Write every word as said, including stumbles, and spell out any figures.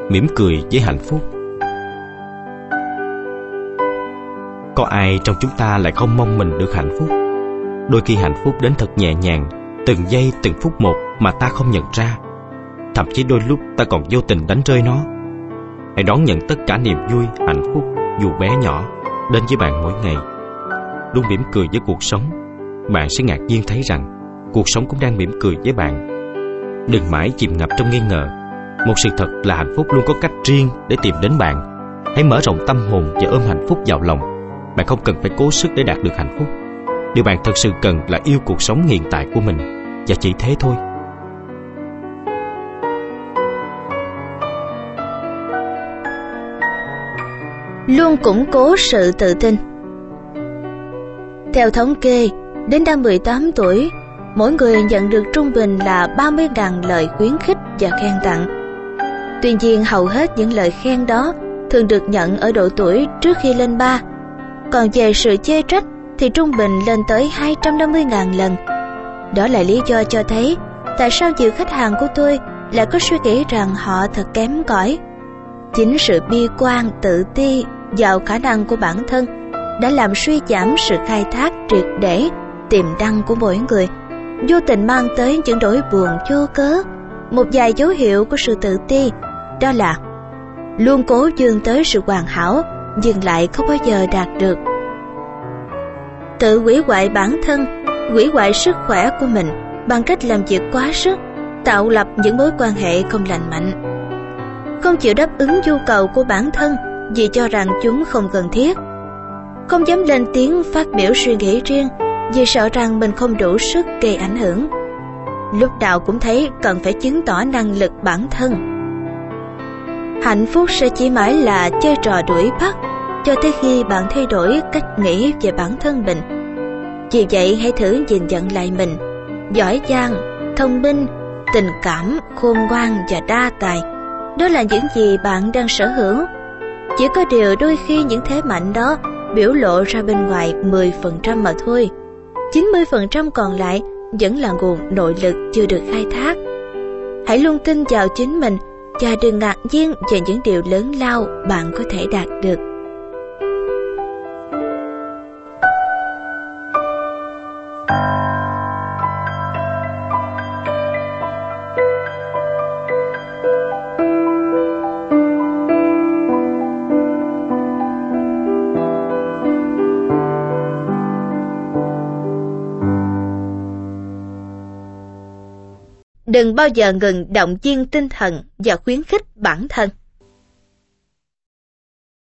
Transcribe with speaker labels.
Speaker 1: mỉm cười với hạnh phúc. Có ai trong chúng ta lại không mong mình được hạnh phúc? Đôi khi hạnh phúc đến thật nhẹ nhàng, từng giây từng phút một mà ta không nhận ra. Thậm chí đôi lúc ta còn vô tình đánh rơi nó. Hãy đón nhận tất cả niềm vui, hạnh phúc dù bé nhỏ đến với bạn mỗi ngày. Luôn mỉm cười với cuộc sống, bạn sẽ ngạc nhiên thấy rằng cuộc sống cũng đang mỉm cười với bạn. Đừng mãi chìm ngập trong nghi ngờ. Một sự thật là hạnh phúc luôn có cách riêng để tìm đến bạn. Hãy mở rộng tâm hồn và ôm hạnh phúc vào lòng. Bạn không cần phải cố sức để đạt được hạnh phúc. Điều bạn thật sự cần là yêu cuộc sống hiện tại của mình, và chỉ thế thôi.
Speaker 2: Luôn củng cố sự tự tin. Theo thống kê, đến năm mười tám tuổi, mỗi người nhận được trung bình là ba mươi nghìn lời khuyến khích và khen tặng. Tuy nhiên, hầu hết những lời khen đó thường được nhận ở độ tuổi trước khi lên ba. Còn về sự chê trách thì trung bình lên tới hai trăm năm mươi nghìn lần. Đó là lý do cho thấy tại sao nhiều khách hàng của tôi lại có suy nghĩ rằng họ thật kém cỏi. Chính sự bi quan, tự ti vào khả năng của bản thân đã làm suy giảm sự khai thác triệt để tiềm năng của mỗi người, vô tình mang tới những nỗi buồn vô cớ. Một vài dấu hiệu của sự tự ti đó là luôn cố vươn tới sự hoàn hảo nhưng lại không bao giờ đạt được, tự hủy hoại bản thân, hủy hoại sức khỏe của mình bằng cách làm việc quá sức, tạo lập những mối quan hệ không lành mạnh, không chịu đáp ứng nhu cầu của bản thân vì cho rằng chúng không cần thiết, không dám lên tiếng phát biểu suy nghĩ riêng vì sợ rằng mình không đủ sức gây ảnh hưởng, lúc nào cũng thấy cần phải chứng tỏ năng lực bản thân. Hạnh phúc sẽ chỉ mãi là chơi trò đuổi bắt cho tới khi bạn thay đổi cách nghĩ về bản thân mình. Vì vậy, hãy thử nhìn nhận lại mình: giỏi giang, thông minh, tình cảm, khôn ngoan và đa tài. Đó là những gì bạn đang sở hữu. Chỉ có điều đôi khi những thế mạnh đó biểu lộ ra bên ngoài mười phần trăm mà thôi. chín mươi phần trăm còn lại vẫn là nguồn nội lực chưa được khai thác. Hãy luôn tin vào chính mình và đừng ngạc nhiên về những điều lớn lao bạn có thể đạt được. Đừng bao giờ ngừng động viên tinh thần và khuyến khích bản thân.